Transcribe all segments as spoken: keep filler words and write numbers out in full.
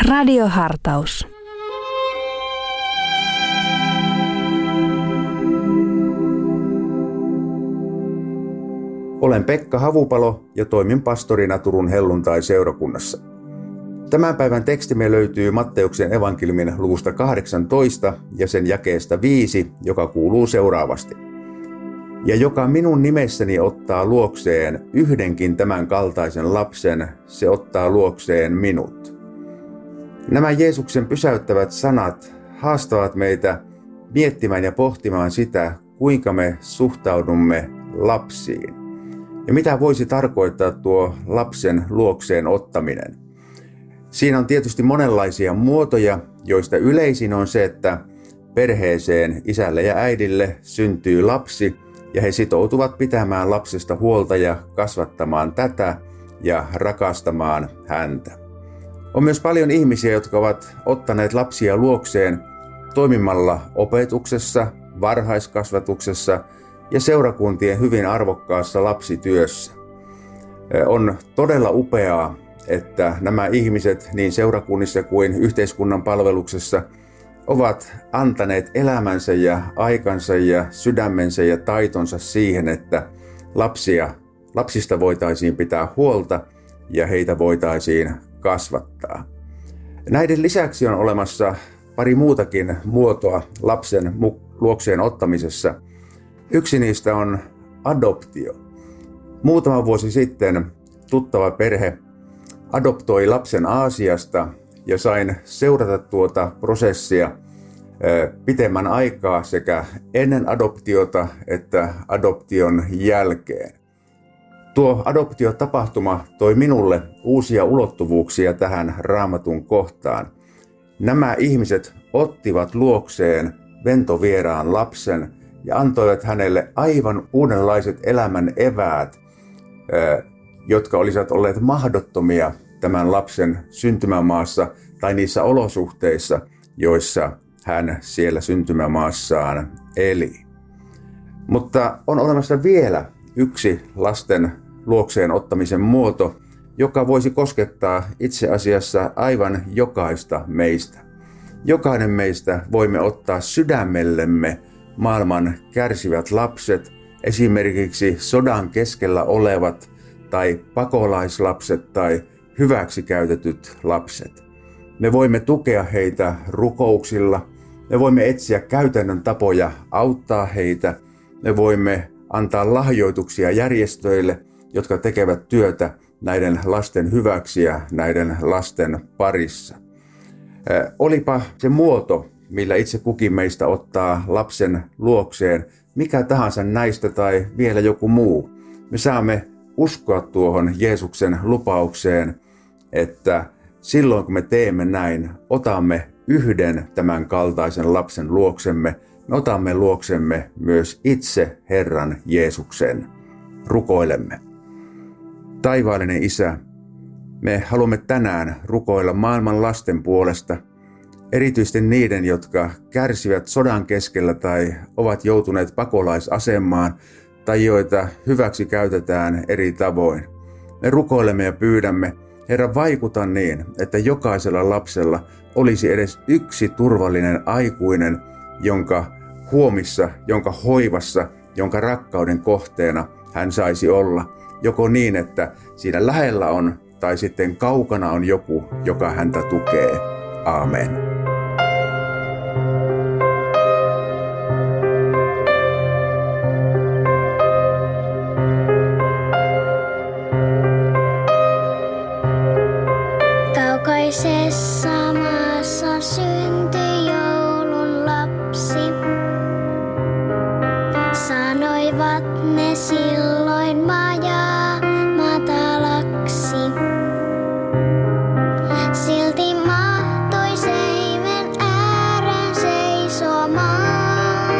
Radiohartaus. Olen Pekka Havupalo ja toimin pastorina Turun helluntai-seurakunnassa. Tämän päivän tekstimme löytyy Matteuksen evankeliumin luvusta kahdeksantoista ja sen jakeesta viisi, joka kuuluu seuraavasti. Ja joka minun nimessäni ottaa luokseen yhdenkin tämän kaltaisen lapsen, se ottaa luokseen minut. Nämä Jeesuksen pysäyttävät sanat haastavat meitä miettimään ja pohtimaan sitä, kuinka me suhtaudumme lapsiin. Ja mitä voisi tarkoittaa tuo lapsen luokseen ottaminen? Siinä on tietysti monenlaisia muotoja, joista yleisin on se, että perheeseen isälle ja äidille syntyy lapsi ja he sitoutuvat pitämään lapsesta huolta ja kasvattamaan tätä ja rakastamaan häntä. On myös paljon ihmisiä, jotka ovat ottaneet lapsia luokseen toimimalla opetuksessa, varhaiskasvatuksessa ja seurakuntien hyvin arvokkaassa lapsityössä. On todella upeaa, että nämä ihmiset niin seurakunnissa kuin yhteiskunnan palveluksessa ovat antaneet elämänsä ja aikansa ja sydämensä ja taitonsa siihen, että lapsia, lapsista voitaisiin pitää huolta ja heitä voitaisiin kasvattaa. Näiden lisäksi on olemassa pari muutakin muotoa lapsen luokseen ottamisessa. Yksi niistä on adoptio. Muutama vuosi sitten tuttava perhe adoptoi lapsen Aasiasta ja sain seurata tuota prosessia pitemmän aikaa sekä ennen adoptiota että adoption jälkeen. Tuo adoptiotapahtuma toi minulle uusia ulottuvuuksia tähän Raamatun kohtaan. Nämä ihmiset ottivat luokseen ventovieraan lapsen ja antoivat hänelle aivan uudenlaiset elämän eväät, jotka olisivat olleet mahdottomia tämän lapsen syntymämaassa tai niissä olosuhteissa, joissa hän siellä syntymämaassaan eli. Mutta on olemassa vielä yksi lasten luokseen ottamisen muoto, joka voisi koskettaa itse asiassa aivan jokaista meistä. Jokainen meistä voimme ottaa sydämellemme maailman kärsivät lapset, esimerkiksi sodan keskellä olevat tai pakolaislapset tai hyväksikäytetyt lapset. Me voimme tukea heitä rukouksilla, me voimme etsiä käytännön tapoja auttaa heitä, me voimme antaa lahjoituksia järjestöille, jotka tekevät työtä näiden lasten hyväksi ja näiden lasten parissa. Olipa se muoto, millä itse kukin meistä ottaa lapsen luokseen, mikä tahansa näistä tai vielä joku muu. Me saamme uskoa tuohon Jeesuksen lupaukseen, että silloin kun me teemme näin, otamme yhden tämän kaltaisen lapsen luoksemme, me otamme luoksemme myös itse Herran Jeesuksen. Rukoilemme. Taivaallinen Isä, me haluamme tänään rukoilla maailman lasten puolesta, erityisesti niiden, jotka kärsivät sodan keskellä tai ovat joutuneet pakolaisasemaan tai joita hyväksi käytetään eri tavoin. Me rukoilemme ja pyydämme, Herra, vaikuta niin, että jokaisella lapsella olisi edes yksi turvallinen aikuinen, jonka huomissa, jonka hoivassa, jonka rakkauden kohteena hän saisi olla. Joko niin, että siinä lähellä on tai sitten kaukana on joku, joka häntä tukee. Aamen. Kaukaisessa maassa syntyi joulun lapsi. Sanoivat ne silloin majaa matalaksi. Silti mahtui seimen ääreen seisomaan.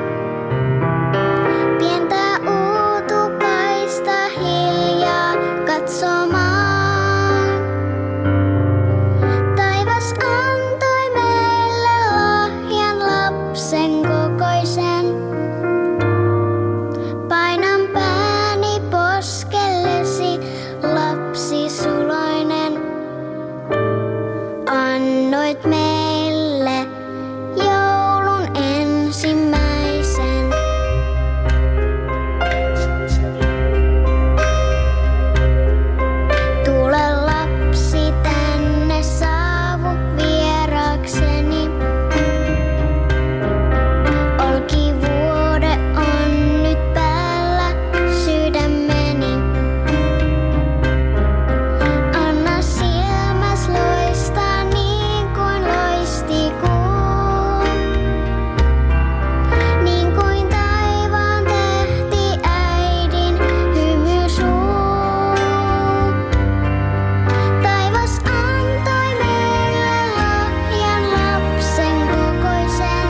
Pientä uutukaista hiljaa katsomaan. Taivas antoi meille annoit meille joulun ensimmäisen. Tule lapsi tänne, saavu vierakseni. Olkivuode on nyt päällä sydämeni. Anna silmäs loistaa niin kuin loisti kuu. Niin kuin taivaan tähti äidin hymysuu. Taivas antoi meille lahjan lapsen kokoisen.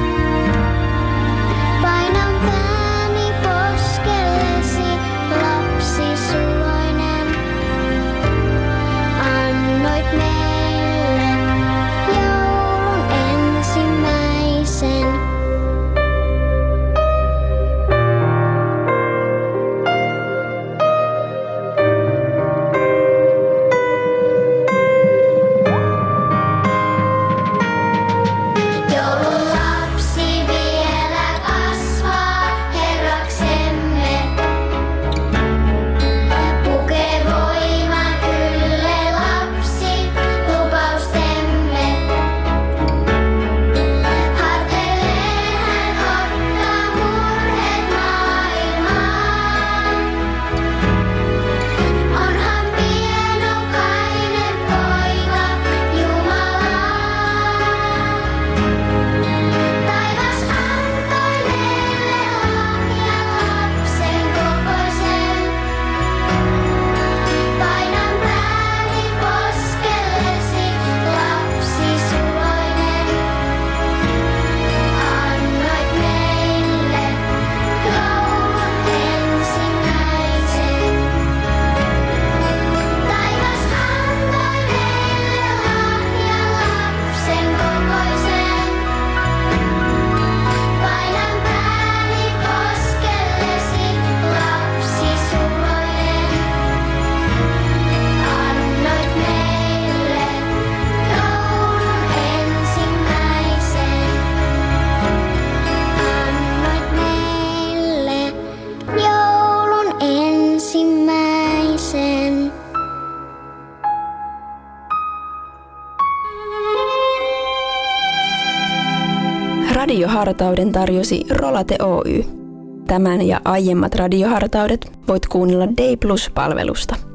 Painan pääni poskellesi, lapsi suloinen. Annoit meille joulun ensimmäisen. Joulun lapsi vielä kasvaa herraksemme. Pukee voiman ylle lapsi lupaustemme. Harteilleen hän ottaa murheet maailmaan. Onhan pienokainen poika Jumalaa. Taivas antoi meille lahjan lapsen kokoisen. Painan pääni poskellesi, lapsi suloinen. Annoit meille joulun ensimmäisen. Taivas antoi meille lahjan lapsen kokoisen. Painan pääni poskellesi, lapsi suloinen. Annoit meille joulun ensimmäisen. Annoit meille joulun ensimmäisen. Radiohartauden tarjosi Rolate Oy. Tämän ja aiemmat radiohartaudet voit kuunnella D plus -palvelusta.